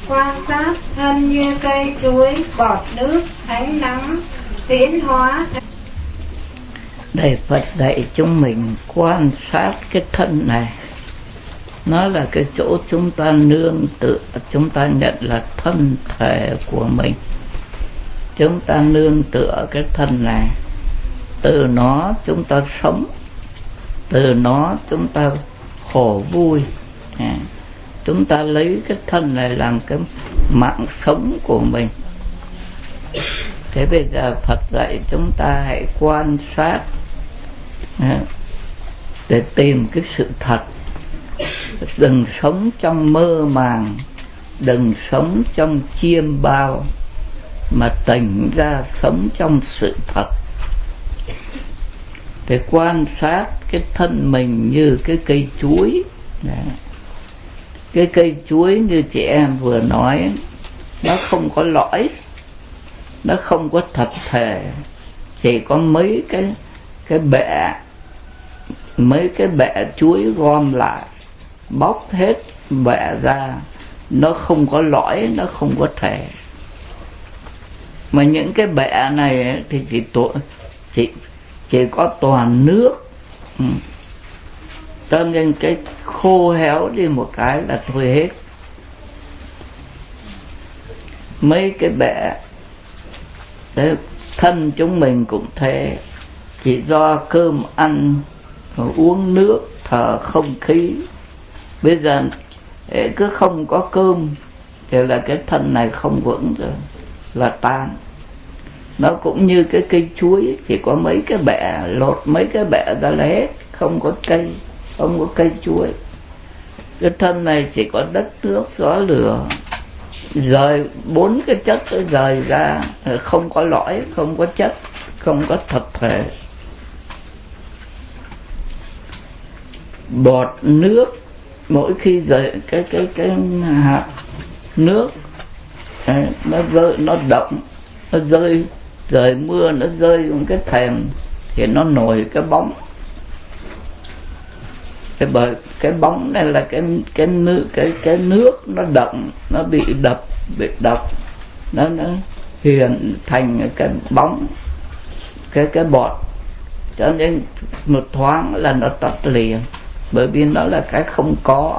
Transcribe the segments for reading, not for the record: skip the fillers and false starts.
Quan sát thân như cây chuối, bọt nước, ánh nắng, tiến hóa. Đây Phật dạy chúng mình quan sát cái thân này. Nó là cái chỗ chúng ta nương tựa, chúng ta nhận là thân thể của mình. Chúng ta nương tựa cái thân này, từ nó chúng ta sống, từ nó chúng ta khổ vui. Chúng ta lấy cái thân này làm cái mạng sống của mình. Thế bây giờ Phật dạy chúng ta hãy quan sát để tìm cái sự thật. Đừng sống trong mơ màng, đừng sống trong chiêm bao, mà tỉnh ra sống trong sự thật. Để quan sát cái thân mình như cái cây chuối. Cái cây chuối như chị em vừa nói, nó không có lõi, nó không có thật thể, chỉ có mấy cái bẹ chuối gom lại, bóc hết bẹ ra, nó không có lõi, nó không có thể. Mà những cái bẹ này thì chỉ có toàn nước. Cho nên cái khô héo đi một cái là thôi hết. Mấy cái bẹ đấy, thân chúng mình cũng thế, chỉ do cơm ăn, uống nước, thở không khí. Bây giờ cứ không có cơm thì là cái thân này không vững rồi, là tan. Nó cũng như cái cây chuối, chỉ có mấy cái bẹ, lột mấy cái bẹ ra là hết, không có cây, không có cây chuối. Cái thân này chỉ có đất nước gió lửa, rời bốn cái chất nó rời ra, không có lõi, không có chất, không có thật thể. Bọt nước, mỗi khi rời cái hạt nước nó rơi, nó động, nó rơi, trời mưa nó rơi xuống cái thềm thì nó nổi cái bóng. Bởi cái bóng này là cái nước nó động, nó bị đập, nó hiện thành cái bóng, cái bọt. Cho nên một thoáng là nó tắt liền, bởi vì nó là cái không có.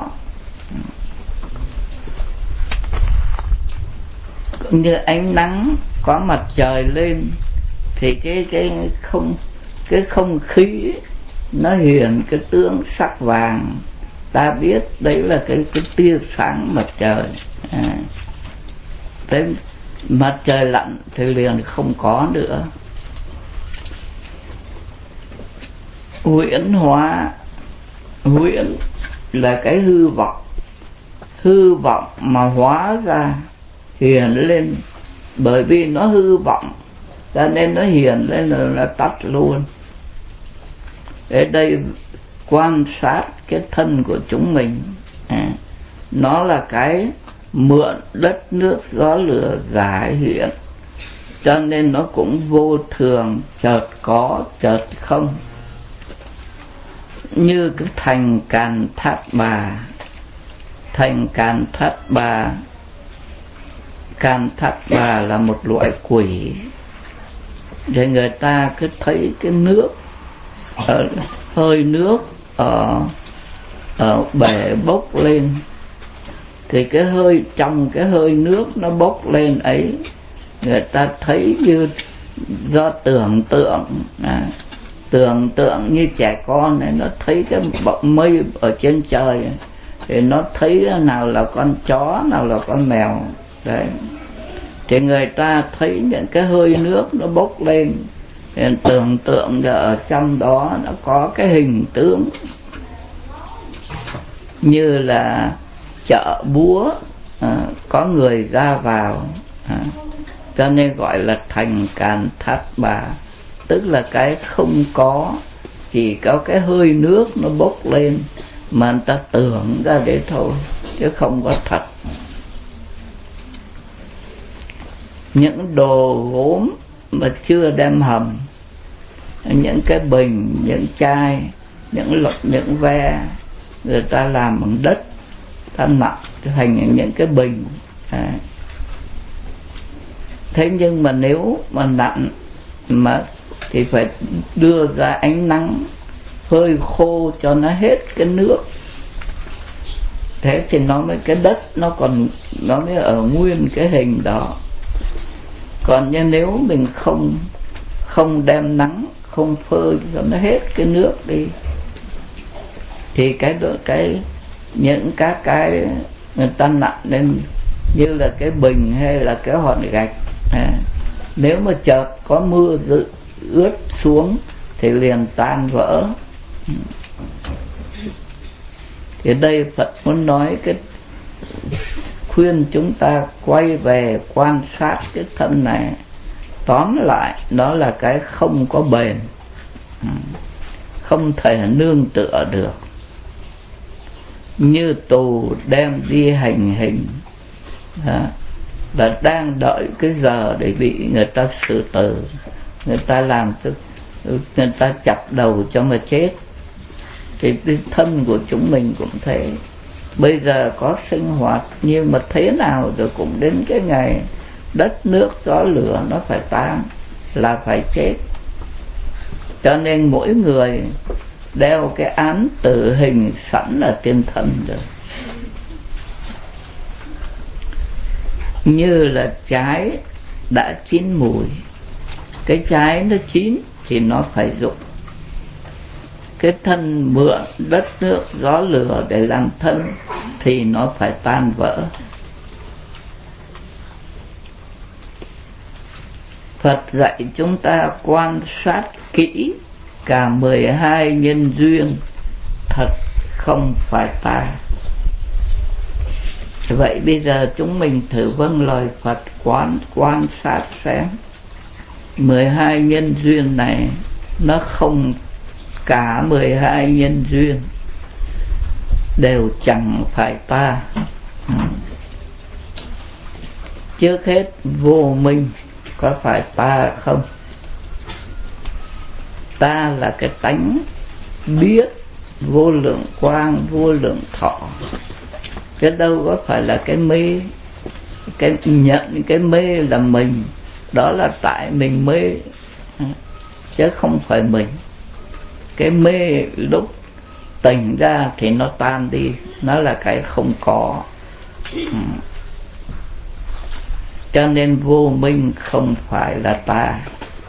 Cũng như ánh nắng có mặt trời lên thì cái không khí nó hiện cái tướng sắc vàng, ta biết đấy là cái tia sáng mặt trời. Thế mặt trời lặn thì liền không có nữa. Huyễn hóa, huyễn là cái hư vọng mà hóa ra hiện lên, bởi vì nó hư vọng cho nên nó hiện lên là tắt luôn. Ở đây quan sát cái thân của chúng mình, nó là cái mượn đất nước gió lửa giải hiện, cho nên nó cũng vô thường, chợt có chợt không. Như cái thành Càn Thát Bà. Thành Càn Thát Bà, Càn Thát Bà là một loại quỷ. Để người ta cứ thấy cái nước, hơi nước ở bể bốc lên, thì cái hơi trong cái hơi nước nó bốc lên ấy, người ta thấy như do tưởng tượng như trẻ con này, nó thấy cái bọng mây ở trên trời thì nó thấy nào là con chó, nào là con mèo đấy. Thì người ta thấy những cái hơi nước nó bốc lên, thì tưởng tượng ở trong đó nó có cái hình tướng như là chợ búa, có người ra vào, cho nên gọi là thành Càn Thát Bà. Tức là cái không có, chỉ có cái hơi nước nó bốc lên mà người ta tưởng ra đấy thôi, chứ không có thật. Những đồ gốm mà chưa đem hầm, những cái bình, những chai, những ve, người ta làm bằng đất, ta nặng thành những cái bình, Thế nhưng mà nếu mà nặng mà thì phải đưa ra ánh nắng phơi khô cho nó hết cái nước, thế thì nó mới, cái đất nó mới ở nguyên cái hình đó. Còn như nếu mình không đem nắng, không phơi cho nó hết cái nước đi, thì những các cái người ta nặng lên như là cái bình hay là cái hòn gạch, nếu mà chợt có mưa ướt xuống thì liền tan vỡ. Thì đây Phật muốn nói khuyên chúng ta quay về quan sát cái thân này. Tóm lại nó là cái không có bền, không thể nương tựa được, như tù đem đi hành hình là đang đợi cái giờ để bị người ta xử tử, người ta chặt đầu cho mà chết. Thì cái thân của chúng mình cũng thế, bây giờ có sinh hoạt nhưng mà thế nào rồi cũng đến cái ngày đất nước gió lửa nó phải tan, là phải chết. Cho nên mỗi người đeo cái án tử hình sẵn ở trên thân rồi. Như là trái đã chín mùi, cái trái nó chín thì nó phải rụng. Cái thân mượn đất nước gió lửa để làm thân thì nó phải tan vỡ. Phật dạy chúng ta quan sát kỹ cả 12 nhân duyên, thật không phải ta. Vậy bây giờ chúng mình thử vâng lời Phật quan sát xem 12 nhân duyên này nó không, cả 12 nhân duyên đều chẳng phải ta. Trước hết vô minh có phải ta không? Ta là cái tánh biết vô lượng quang vô lượng thọ, cái đâu có phải là cái mê. Cái nhận cái mê là mình, đó là tại mình mê chứ không phải mình. Cái mê lúc tỉnh ra thì nó tan đi, nó là cái không có. Cho nên vô minh không phải là ta.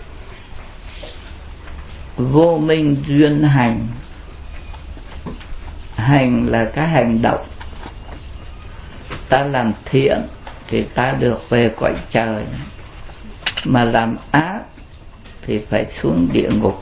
Vô minh duyên hành, hành là cái hành động. Ta làm thiện thì ta được về cõi trời, mà làm ác thì phải xuống địa ngục.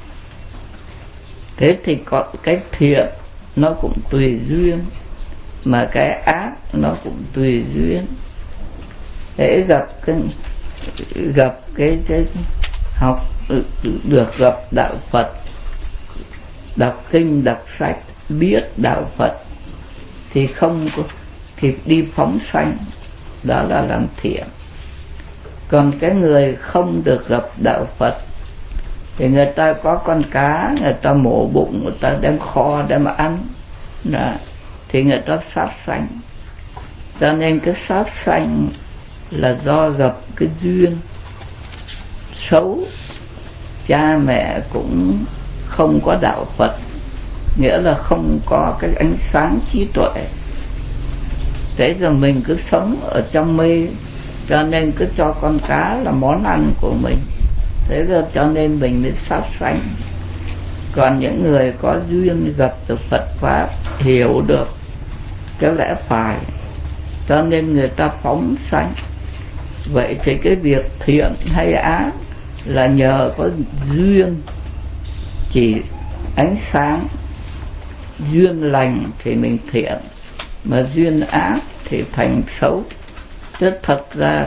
Thế thì có cái thiện nó cũng tùy duyên, mà cái ác nó cũng tùy duyên. Để gặp cái học được gặp đạo Phật, đọc kinh đọc sách biết đạo Phật thì không có, thì đi phóng sanh, đó là làm thiện. Còn cái người không được gặp đạo Phật thì người ta có con cá, người ta mổ bụng, người ta đem kho đem ăn đó, thì người ta sát sanh. Cho nên cái sát sanh là do gặp cái duyên xấu. Cha mẹ cũng không có đạo Phật, nghĩa là không có cái ánh sáng trí tuệ. Thế rồi mình cứ sống ở trong mê, cho nên cứ cho con cá là món ăn của mình. Thế rồi cho nên mình mới sát sanh. Còn những người có duyên gặp được Phật Pháp, hiểu được cái lẽ phải, cho nên người ta phóng sanh. Vậy thì cái việc thiện hay ác là nhờ có duyên, chỉ ánh sáng duyên lành thì mình thiện, mà duyên ác thì thành xấu. Chứ thật ra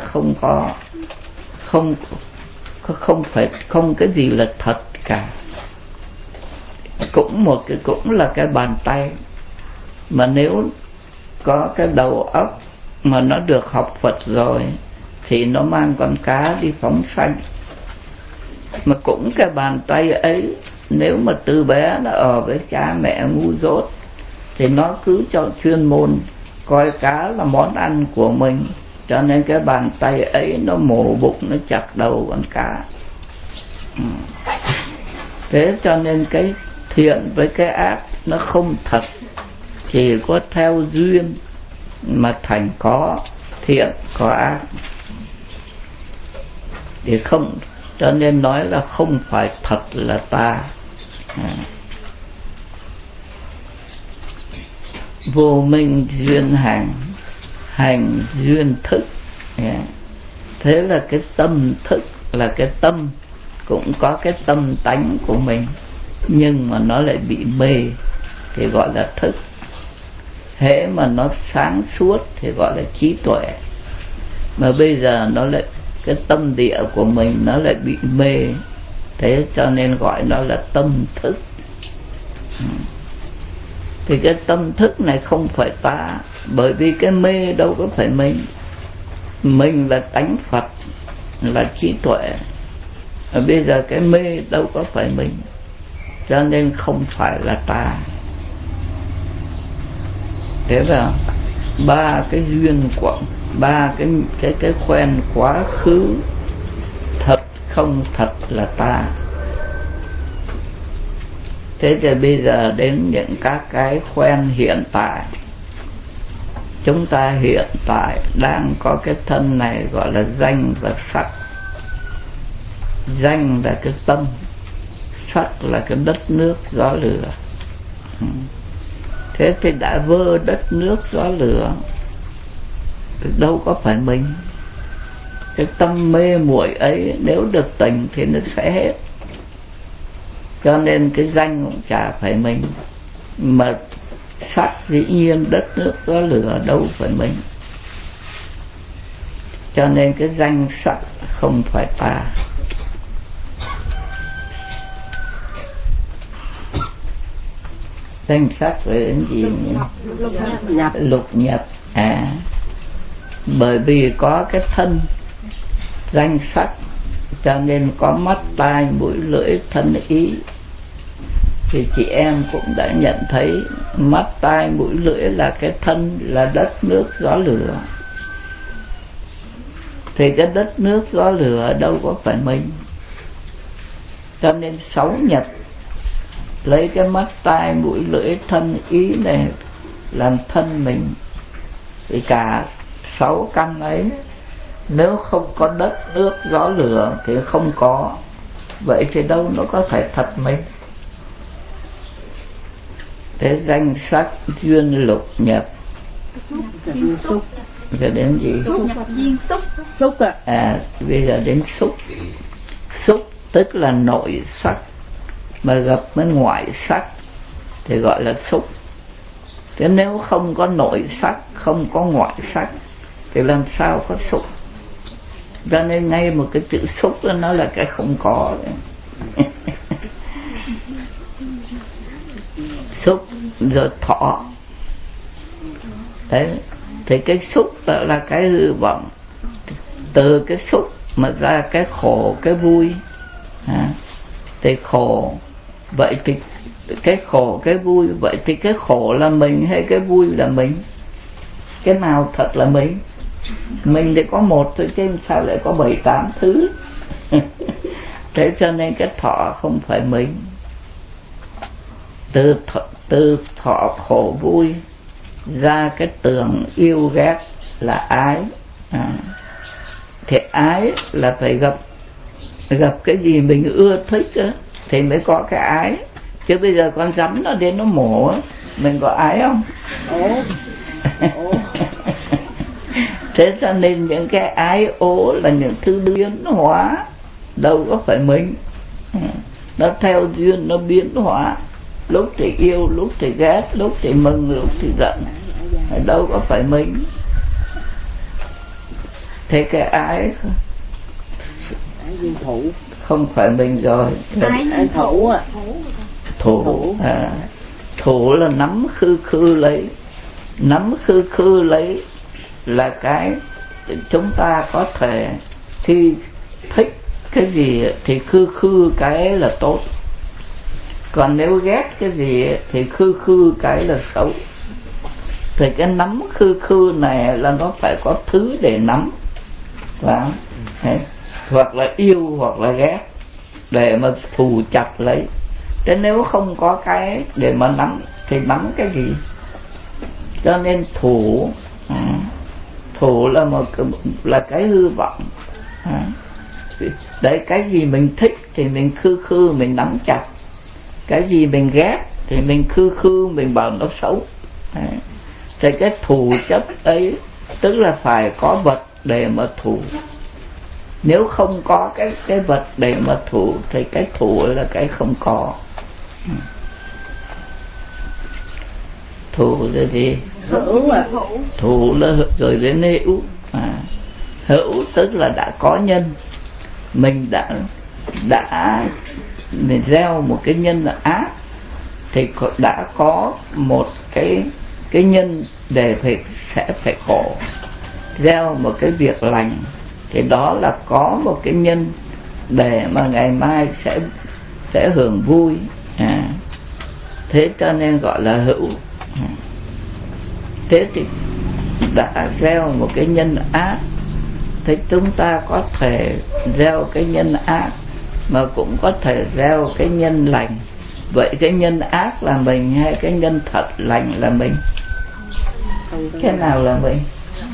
không cái gì là thật cả. Cũng là cái bàn tay, mà nếu có cái đầu óc mà nó được học Phật rồi thì nó mang con cá đi phóng sanh. Mà cũng cái bàn tay ấy, nếu mà từ bé nó ở với cha mẹ ngu dốt thì nó cứ cho chuyên môn coi cá là món ăn của mình, cho nên cái bàn tay ấy nó mổ bụng, nó chặt đầu con cá. Thế cho nên cái thiện với cái ác nó không thật, chỉ có theo duyên mà thành có thiện có ác. Thì không, cho nên nói là không phải thật là ta. Vô minh duyên hành, hành duyên thức. Thế là cái tâm thức, là cái tâm cũng có cái tâm tánh của mình, nhưng mà nó lại bị mê thì gọi là thức. Hễ mà nó sáng suốt thì gọi là trí tuệ. Mà bây giờ nó lại, cái tâm địa của mình nó lại bị mê, thế cho nên gọi nó là tâm thức. Thì cái tâm thức này không phải ta, bởi vì cái mê đâu có phải mình. Mình là tánh Phật, là trí tuệ. Và bây giờ cái mê đâu có phải mình, cho nên không phải là ta. Thế là ba cái duyên của, ba cái quen quá khứ, thật không thật là ta. Thế thì bây giờ đến những các cái quen hiện tại. Chúng ta hiện tại đang có cái thân này gọi là danh và sắc. Danh là cái tâm, sắc là cái đất nước gió lửa. Thế thì đã vơ đất nước gió lửa, đâu có phải mình. Cái tâm mê muội ấy nếu được tỉnh thì nó sẽ hết. Cho nên cái danh cũng chả phải mình, mà sắc dĩ nhiên đất nước gió lửa đâu phải mình. Cho nên cái danh sắc không phải ta. Danh sắc về đến gì nhỉ? Lục nhập. Bởi vì có cái thân danh sắc, cho nên có mắt tai mũi lưỡi thân ý. Thì chị em cũng đã nhận thấy mắt tai mũi lưỡi là cái thân, là đất nước gió lửa. Thì cái đất nước gió lửa đâu có phải mình. Cho nên sáu nhập lấy cái mắt tai mũi lưỡi thân ý này làm thân mình. Thì cả sáu căn ấy nếu không có đất nước gió lửa thì không có. Vậy thì đâu nó có thể thật mình. Thế danh sắc duyên lục nhập. Giờ đến gì? Xúc bây giờ đến xúc. Xúc tức là nội sắc, mà gặp với ngoại sắc thì gọi là xúc. Thế nếu không có nội sắc, không có ngoại sắc thì làm sao có xúc? Cho nên ngay một cái chữ xúc đó nó là cái không có. Xúc rồi thọ. Đấy, thì cái xúc là cái hư vọng. Từ cái xúc mà ra cái khổ, cái vui. Thì khổ, vậy thì cái khổ, cái vui, vậy thì cái khổ là mình hay cái vui là mình? Cái nào thật là mình? Mình thì có một thôi chứ sao lại có 7-8 thứ. Thế cho nên cái thọ không phải mình. Từ thọ khổ vui ra cái tưởng yêu ghét là ái. Thì ái là phải gặp cái gì mình ưa thích đó, thì mới có cái ái. Chứ bây giờ con rắn nó đến nó mổ, mình có ái không? Thế cho nên những cái ái ố là những thứ biến hóa, đâu có phải mình. Nó theo duyên nó biến hóa, lúc thì yêu, lúc thì ghét, lúc thì mừng, lúc thì giận, đâu có phải mình. Thế cái ái không phải mình rồi. Ái thủ à? Thủ là nắm khư lấy. Nắm khư lấy là cái chúng ta có thể khi thích cái gì thì khư cái là tốt. Còn nếu ghét cái gì thì khư cái là xấu. Thì cái nắm khư khư này là nó phải có thứ để nắm, và hoặc là yêu hoặc là ghét để mà thù chặt lấy. Thế nếu không có cái để mà nắm thì nắm cái gì? Cho nên thủ là cái hư vọng. Đấy, cái gì mình thích thì mình khư khư mình nắm chặt, cái gì mình ghét thì mình khư khư mình bảo nó xấu. Thì cái thù chấp ấy tức là phải có vật để mà thù. Nếu không có cái vật để mà thù thì cái thù là cái không có. Thù là gì? Hữu à. Thù là rồi đến hữu. Hữu tức là đã có nhân. Mình mình gieo một cái nhân là ác thì đã có một cái nhân để sẽ phải khổ. Gieo một cái việc lành thì đó là có một cái nhân để mà ngày mai sẽ hưởng vui. Thế cho nên gọi là hữu. Thế thì đã gieo một cái nhân ác, thế chúng ta có thể gieo cái nhân ác mà cũng có thể gieo cái nhân lành. Vậy cái nhân ác là mình hay cái nhân thật lành là mình? Cái nào là mình?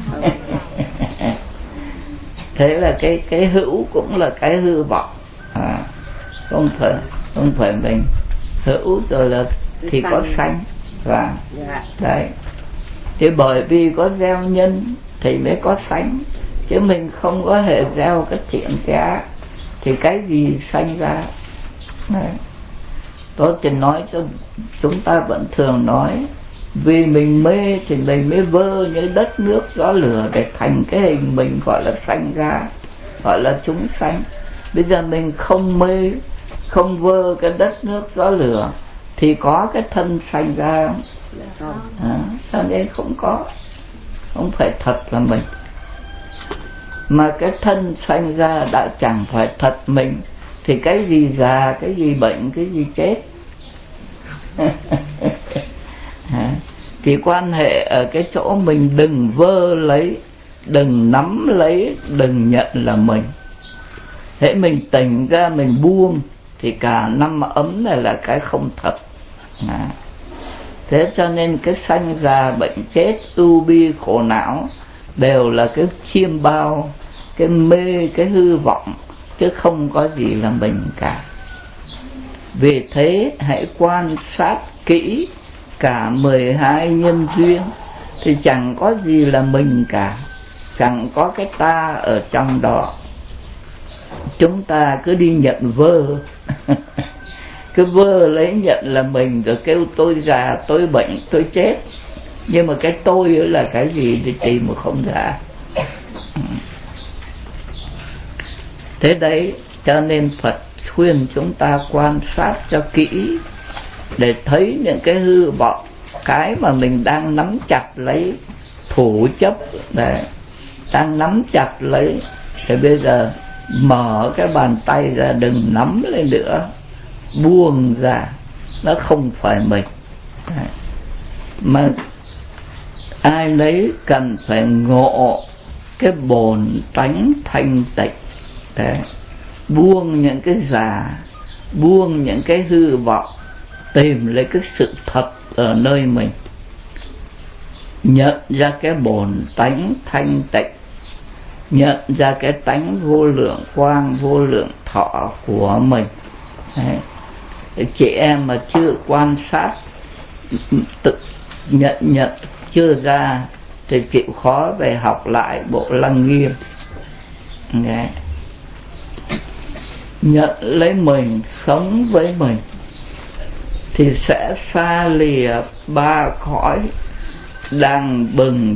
Thế là cái hữu cũng là cái hư vọng. Không phải mình hữu rồi là thì có sanh. Và đấy, thì bởi vì có gieo nhân thì mới có sanh, chứ mình không có hề gieo cái thiện cái ác thì cái gì sanh ra. Đấy. Tôi chỉ nói cho chúng ta vẫn thường nói, vì mình mê thì mình mới vơ những đất nước gió lửa để thành cái hình mình gọi là sanh ra, gọi là chúng sanh. Bây giờ mình không mê, không vơ cái đất nước gió lửa thì có cái thân sanh ra không? Cho nên không phải thật là mình. Mà cái thân sanh ra đã chẳng phải thật mình thì cái gì già, cái gì bệnh, cái gì chết. Thì quan hệ ở cái chỗ mình đừng vơ lấy, đừng nắm lấy, đừng nhận là mình. Thế mình tỉnh ra mình buông thì cả năm ấm này là cái không thật. Thế cho nên cái sanh già bệnh chết, ưu bi khổ não đều là cái chiêm bao, cái mê, cái hư vọng, chứ không có gì là mình cả. Vì thế hãy quan sát kỹ cả 12 nhân duyên thì chẳng có gì là mình cả, chẳng có cái ta ở trong đó. Chúng ta cứ đi nhận vơ cứ vơ lấy nhận là mình rồi kêu tôi già, tôi bệnh, tôi chết. Nhưng mà cái tôi là cái gì thì tìm mà không ra. Thế đấy, cho nên Phật khuyên chúng ta quan sát cho kỹ để thấy những cái hư vọng, cái mà mình đang nắm chặt lấy, thủ chấp để đang nắm chặt lấy thì bây giờ mở cái bàn tay ra, đừng nắm lên nữa, buông ra, nó không phải mình. Mà ai nấy cần phải ngộ cái bổn tánh thanh tịnh. Đấy. Buông những cái già, buông những cái hư vọng, tìm lấy cái sự thật ở nơi mình, nhận ra cái bổn tánh thanh tịnh, nhận ra cái tánh vô lượng quang, vô lượng thọ của mình. Đấy. Chị em mà chưa quan sát, tự nhận chưa ra thì chịu khó về học lại bộ Lăng Nghiêm. Đấy. Nhận lấy mình, sống với mình thì sẽ xa lìa ba cõi đang bừng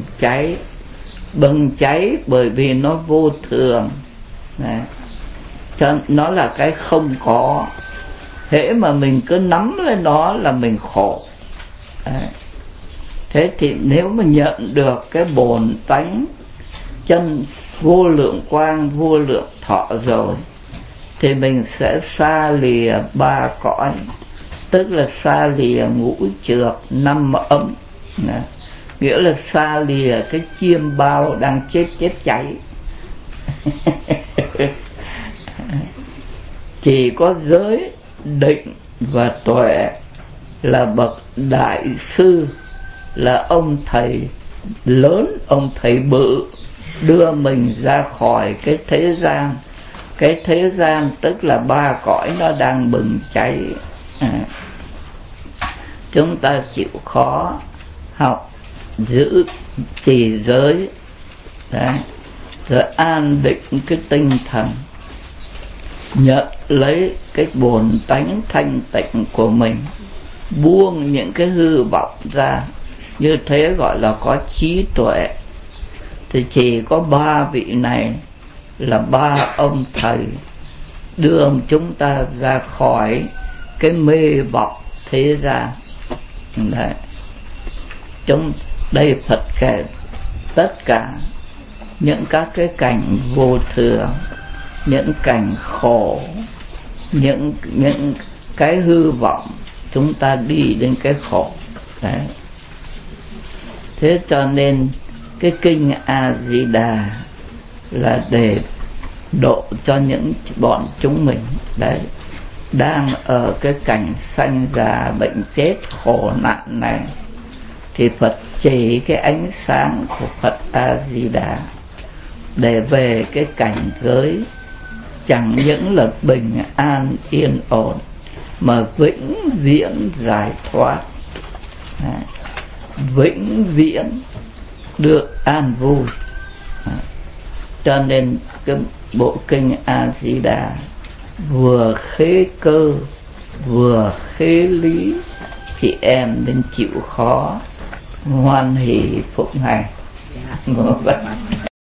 cháy bởi vì nó vô thường. Đấy. Cho nó là cái không có. Hễ mà mình cứ nắm lên nó là mình khổ. Đấy. Thế thì nếu mà nhận được cái bổn tánh chân vô lượng quang, vô lượng thọ rồi thì mình sẽ xa lìa ba cõi, tức là xa lìa ngũ trược, năm ấm. nghĩa là xa lìa cái chiêm bao đang chết cháy. Chỉ có giới, định và tuệ là bậc đại sư, là ông thầy lớn, ông thầy bự đưa mình ra khỏi cái thế gian. Cái thế gian tức là ba cõi nó đang bừng cháy. Chúng ta chịu khó học giữ trì giới đấy, rồi an định cái tinh thần, nhận lấy cái bổn tánh thanh tịnh của mình, buông những cái hư vọng ra, như thế gọi là có trí tuệ. Thì chỉ có ba vị này là ba ông thầy đưa chúng ta ra khỏi cái mê vọng thế gian. Đấy. Đây Phật kể tất cả những các cái cảnh vô thường, những cảnh khổ, những cái hư vọng chúng ta đi đến cái khổ. Đấy. Thế cho nên cái kinh A Di Đà là để độ cho những bọn chúng mình đấy đang ở cái cảnh sanh già bệnh chết khổ nạn này, thì Phật chỉ cái ánh sáng của Phật A Di Đà để về cái cảnh giới chẳng những là bình an yên ổn mà vĩnh viễn giải thoát, vĩnh viễn được an vui. Cho nên cái bộ kinh A Di Đà vừa khế cơ vừa khế lý, chị em nên chịu khó hoan hỷ phụng hành.